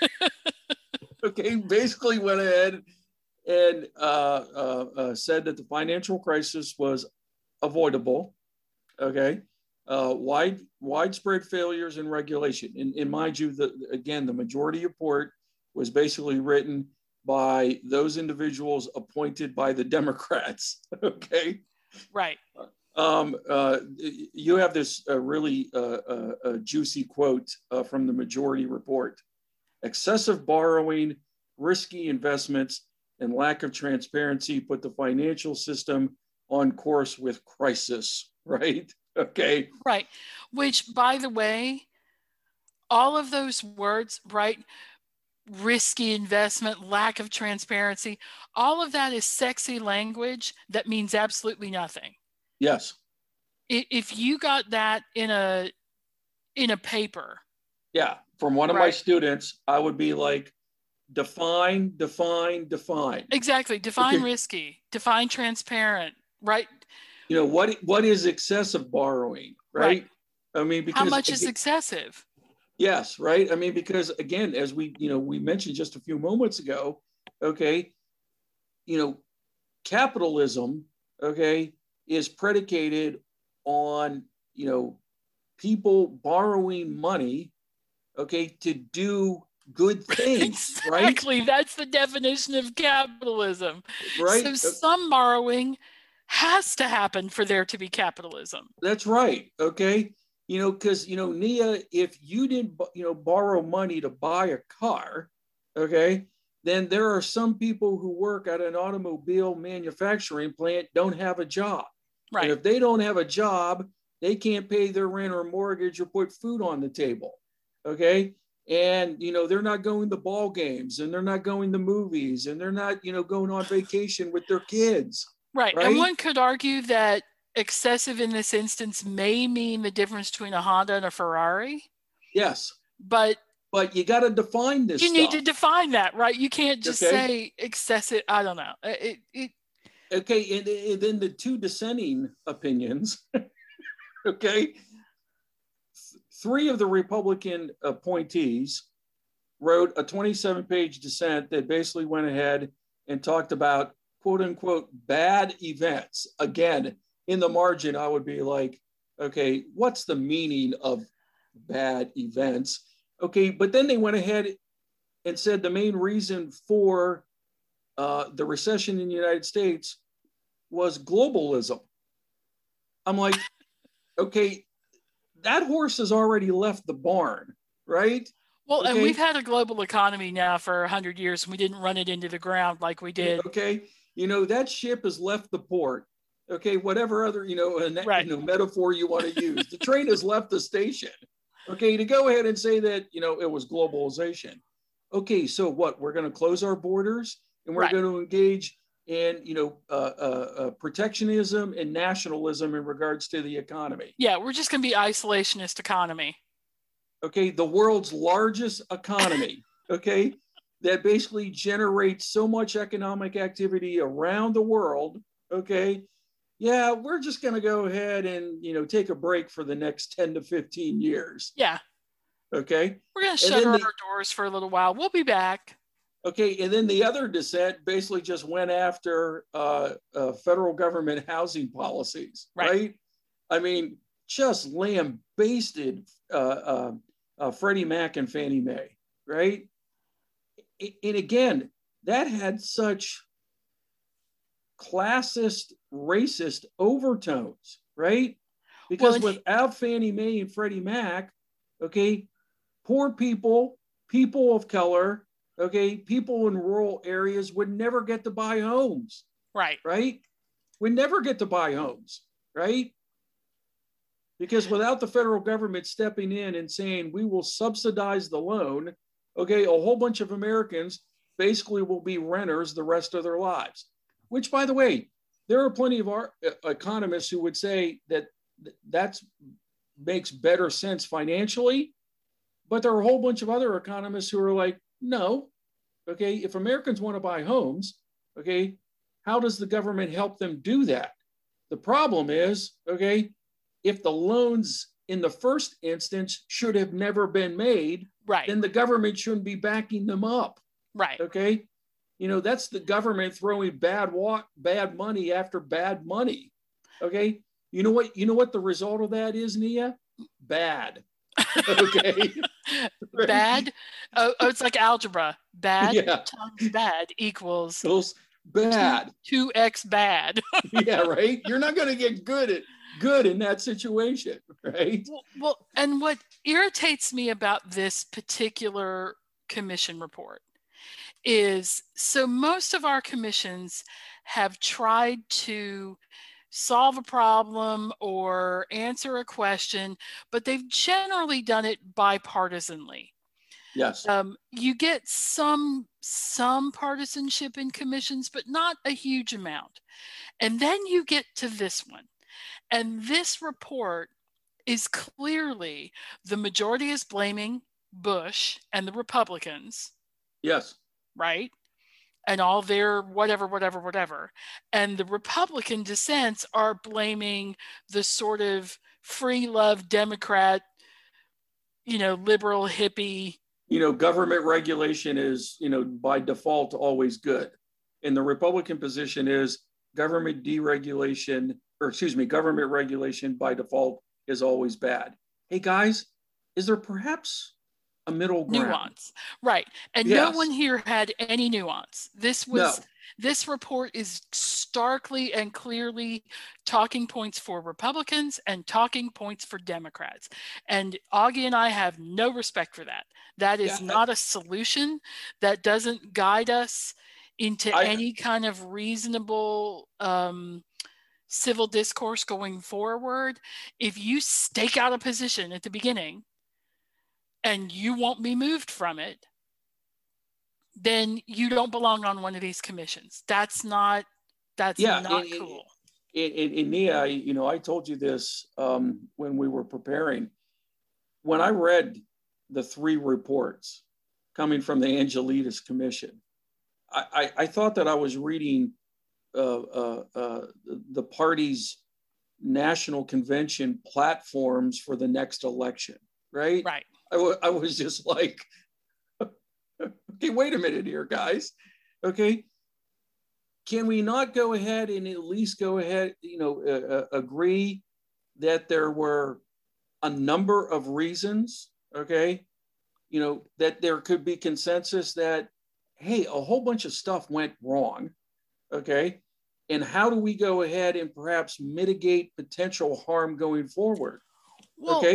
okay, basically went ahead and uh, uh, uh, said that the financial crisis was avoidable. Okay. Uh, wide, widespread failures in regulation. And, and mind you, the, again, the majority report was basically written by those individuals appointed by the Democrats. Okay. Right. Um, uh, you have this uh, really uh, uh, uh, juicy quote uh, from the majority report. Excessive borrowing, risky investments, and lack of transparency put the financial system on course with crisis, right? Okay. Right. Which, by the way, all of those words, right? Risky investment, lack of transparency, all of that is sexy language that means absolutely nothing. Yes. If you got that in a in a paper. Yeah. From one of right? my students, I would be like, define, define, define. Exactly. Define okay. risky, define transparent, right? You know, what what is excessive borrowing, right? right. I mean, because how much is again, excessive? Yes, right. I mean, because again, as we, you know, we mentioned just a few moments ago, okay, you know, capitalism, okay, is predicated on, you know, people borrowing money, okay, to do good things, exactly. right? Exactly. That's the definition of capitalism. Right. So some borrowing has to happen for there to be capitalism. That's right. Okay. You know, because, you know, Nia, if you didn't, you know, borrow money to buy a car, okay, then there are some people who work at an automobile manufacturing plant don't have a job. Right. And if they don't have a job, they can't pay their rent or mortgage or put food on the table. Okay. And, you know, they're not going to ball games and they're not going to movies and they're not, you know, going on vacation with their kids. Right. right? And one could argue that excessive in this instance may mean the difference between a Honda and a Ferrari. Yes. But but you got to define this. You stuff. need to define that, right? You can't just okay. say excessive. I don't know. It, it, okay. And, and then the two dissenting opinions. okay. Three of the Republican appointees wrote a twenty-seven page dissent that basically went ahead and talked about quote unquote bad events. Again, in the margin, I would be like, okay, what's the meaning of bad events? Okay, but then they went ahead and said the main reason for uh, the recession in the United States was globalism. I'm like, okay, that horse has already left the barn, right? Well, okay. And we've had a global economy now for one hundred years, and we didn't run it into the ground like we did. Okay. You know, that ship has left the port. Okay. Whatever other, you know, an, right. you know, metaphor you want to use. The train has left the station. Okay. To go ahead and say that, you know, it was globalization. Okay. So what? We're going to close our borders and we're right. going to engage in, you know, uh, uh, uh, protectionism and nationalism in regards to the economy. Yeah. We're just going to be isolationist economy. Okay, the world's largest economy, okay, that basically generates so much economic activity around the world, okay, yeah, we're just going to go ahead and, you know, take a break for the next ten to fifteen years. Yeah. Okay. We're going to shutter the, our doors for a little while. We'll be back. Okay, and then the other dissent basically just went after uh, uh, federal government housing policies, right? right? I mean, just lambasted uh, uh, uh, Freddie Mac and Fannie Mae, right? And again, that had such classist, racist overtones, right? Because well, without Fannie Mae and Freddie Mac, okay, poor people, people of color, okay, people in rural areas would never get to buy homes. Right. Right? Would never get to buy homes, right? Because without the federal government stepping in and saying, we will subsidize the loan, okay, a whole bunch of Americans basically will be renters the rest of their lives. Which, by the way, there are plenty of our economists who would say that that makes better sense financially, but there are a whole bunch of other economists who are like, no, okay, if Americans want to buy homes, okay, how does the government help them do that? The problem is, okay, if the loans in the first instance should have never been made, right, then the government shouldn't be backing them up. Right. Okay. You know, that's the government throwing bad wa- bad money after bad money. Okay. You know what, you know what the result of that is, Nia? Bad. Okay. Bad. Oh, oh, it's like algebra. Bad yeah. times bad equals Those bad. Two x bad. Yeah, right. You're not going to get good at good in that situation, right? Well, well, and what irritates me about this particular commission report is, so most of our commissions have tried to solve a problem or answer a question, but they've generally done it bipartisanly. Yes. Um, you get some some partisanship in commissions, but not a huge amount. And then you get to this one. And this report is clearly, the majority is blaming Bush and the Republicans. Yes. Right? And all their whatever, whatever, whatever. And the Republican dissents are blaming the sort of free love Democrat, you know, liberal hippie. You know, government regulation is, you know, by default always good. And the Republican position is government deregulation, or excuse me, government regulation by default is always bad. Hey guys, is there perhaps a middle ground? Nuance, right? And yes. No one here had any nuance. This was no. This report is starkly and clearly talking points for Republicans and talking points for Democrats. And Augie and I have no respect for that. That is yeah. not a solution. That doesn't guide us into I, any kind of reasonable um, civil discourse going forward. If you stake out a position at the beginning and you won't be moved from it, then you don't belong on one of these commissions. That's not, that's yeah, not and, cool. And, and, and Nia, I, you know, I told you this um, when we were preparing. When I read the three reports coming from the Angelides Commission, I, I, I thought that I was reading uh, uh, uh, the party's national convention platforms for the next election, right? Right. I, w- I was just like, okay, wait a minute here, guys. Okay, can we not go ahead and at least go ahead, you know, uh, uh, agree that there were a number of reasons, okay, you know, that there could be consensus that, hey, a whole bunch of stuff went wrong, okay, and how do we go ahead and perhaps mitigate potential harm going forward? Well, okay.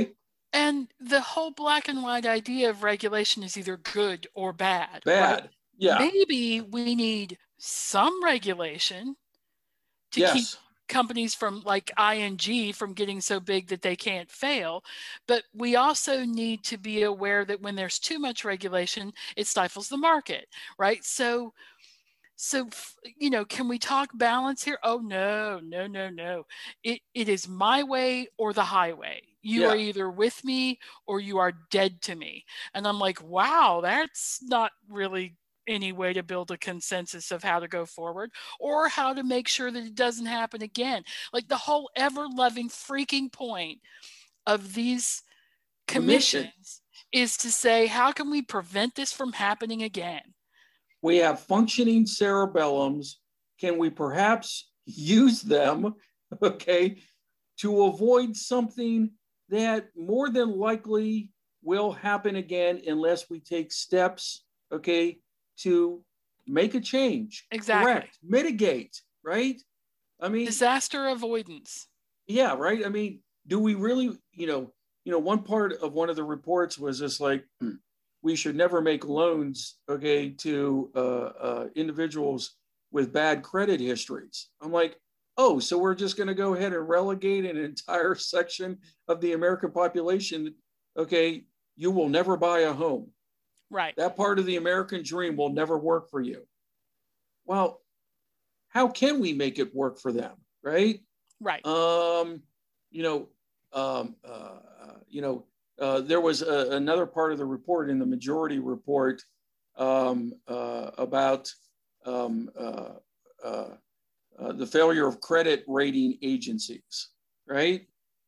And the whole black and white idea of regulation is either good or bad. Bad. Right? Yeah. Maybe we need some regulation to yes. keep companies from like I N G from getting so big that they can't fail. But we also need to be aware that when there's too much regulation, it stifles the market, right? So, so you know, can we talk balance here? Oh, no, no, no, no. It, it is my way or the highway. You Yeah. are either with me or you are dead to me. And I'm like, wow, that's not really any way to build a consensus of how to go forward or how to make sure that it doesn't happen again. Like the whole ever-loving freaking point of these commissions Commission. is to say, how can we prevent this from happening again? We have functioning cerebellums. Can we perhaps use them, okay, to avoid something that more than likely will happen again unless we take steps, okay, to make a change, exactly. correct, mitigate, right? I mean, disaster avoidance. Yeah, right. I mean, do we really, you know, you know, one part of one of the reports was just like, we should never make loans, okay, to uh, uh, individuals with bad credit histories. I'm like, oh, so we're just going to go ahead and relegate an entire section of the American population, okay, you will never buy a home. Right. That part of the American dream will never work for you. Well, how can we make it work for them, right? Right. Um, you know, um, uh, you know, uh, there was a, another part of the report in the majority report um, uh, about um, uh, uh, uh, the failure of credit rating agencies, right?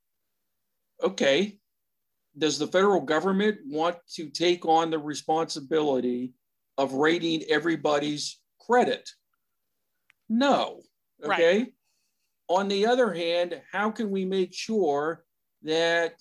Okay. Does the federal government want to take on the responsibility of rating everybody's credit? No, okay? Right. On the other hand, how can we make sure that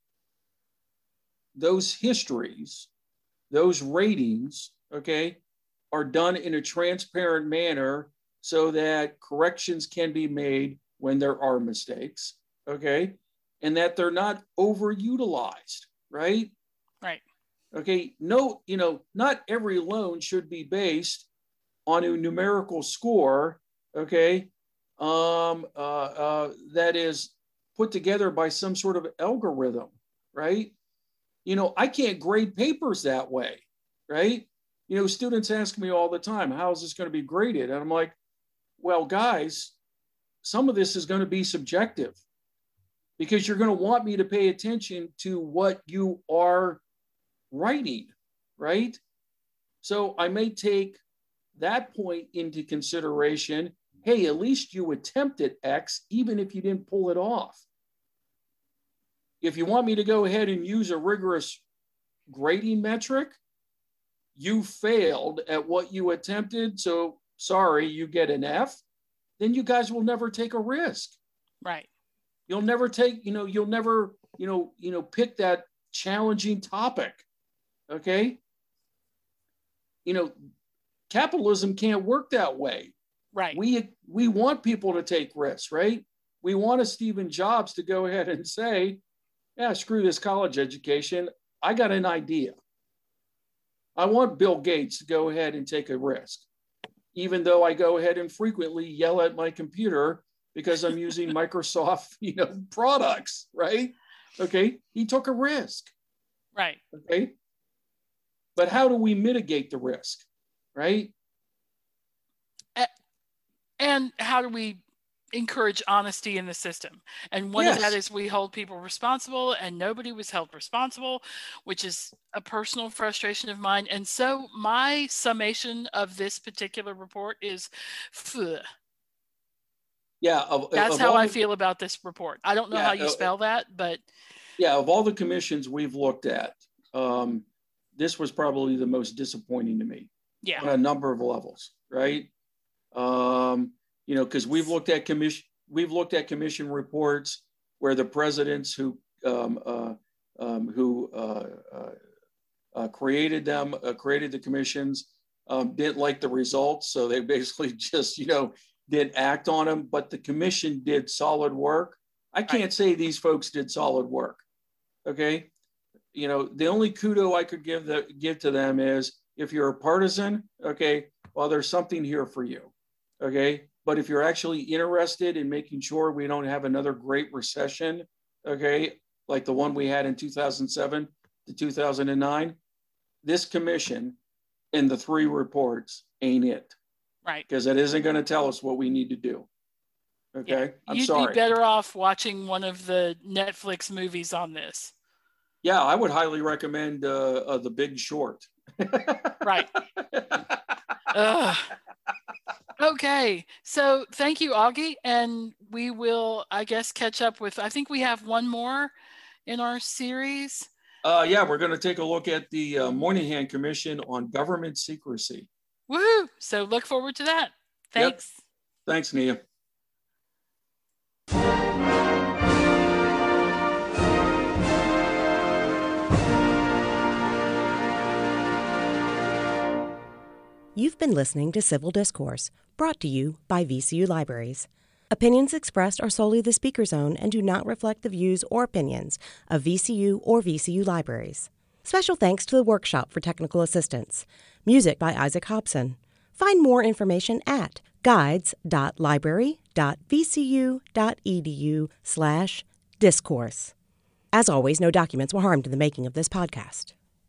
those histories, those ratings, okay, are done in a transparent manner so that corrections can be made when there are mistakes, okay? And that they're not overutilized, right? Right. Okay, no, you know, not every loan should be based on a numerical score, okay, um, uh, uh, that is put together by some sort of algorithm, right? You know, I can't grade papers that way, right? You know, students ask me all the time, how is this going to be graded? And I'm like, well, guys, some of this is going to be subjective, because you're going to want me to pay attention to what you are writing, right? So I may take that point into consideration. Hey, at least you attempted X, even if you didn't pull it off. If you want me to go ahead and use a rigorous grading metric, you failed at what you attempted, so sorry, you get an F, then you guys will never take a risk. Right. You'll never take, you know, you'll never, you know, you know, pick that challenging topic, okay? You know, capitalism can't work that way. Right. We, we want people to take risks, right? We want a Stephen Jobs to go ahead and say, yeah, screw this college education. I got an idea. I want Bill Gates to go ahead and take a risk, even though I go ahead and frequently yell at my computer because I'm using Microsoft, you know, products, right? Okay, he took a risk. Right. Okay. But how do we mitigate the risk, right? And how do we encourage honesty in the system? And one yes. of that is we hold people responsible, and nobody was held responsible, which is a personal frustration of mine. And so my summation of this particular report is, phew. Yeah, of, that's of how I the, feel about this report. I don't know yeah, how you uh, spell that, but yeah, of all the commissions we've looked at, um, this was probably the most disappointing to me. Yeah, on a number of levels, right? Um, you know, because we've looked at commission, we've looked at commission reports where the presidents who um, uh, um, who uh, uh, uh, created them, uh, created the commissions, um, didn't like the results, so they basically just, you know, didn't act on them. But the commission did solid work. I can't right. say these folks did solid work. Okay, you know, the only kudo I could give the, give to them is if you're a partisan, okay, well, there's something here for you, okay? But if you're actually interested in making sure we don't have another great recession, okay, like the one we had in two thousand seven to two thousand nine, this commission and the three reports ain't it. Right. Because it isn't going to tell us what we need to do. Okay. Yeah. I'm You'd sorry. be better off watching one of the Netflix movies on this. Yeah, I would highly recommend uh, uh, The Big Short. Right. Ugh. Okay. So thank you, Augie. And we will, I guess, catch up with, I think we have one more in our series. Uh, yeah, we're going to take a look at the uh, Moynihan Commission on Government Secrecy. Woohoo! So look forward to that. Thanks. Yep. Thanks, Nia. You've been listening to Civil Discourse, brought to you by V C U Libraries. Opinions expressed are solely the speaker's own and do not reflect the views or opinions of V C U or V C U Libraries. Special thanks to the Workshop for Technical Assistance. Music by Isaac Hobson. Find more information at guides.library.vcu.edu slash discourse. As always, no documents were harmed in the making of this podcast.